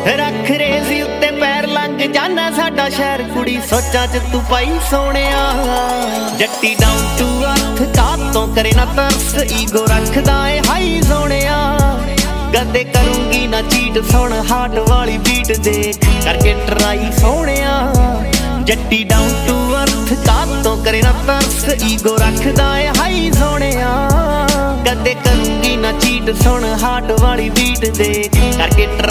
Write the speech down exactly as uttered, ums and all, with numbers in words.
रख रेसी उत्ते पैर लंघ जाना साडा शहर कुड़ी सोचा च तू पाई सोहणिया जट्टी डाउन टू अर्थ कातों करे ना तरस ईगो रखदा है हाई सोहणिया कदे करूंगी ना चीट सुन हार्ट वाली बीट देख करके ट्राई सोहणिया जट्टी डाउन टू अर्थ कातों करे ना तरस ईगो रखदा है हाई सोहणिया कदे करूंगी ना चीट सुन हार्ट वाली बीट देख करके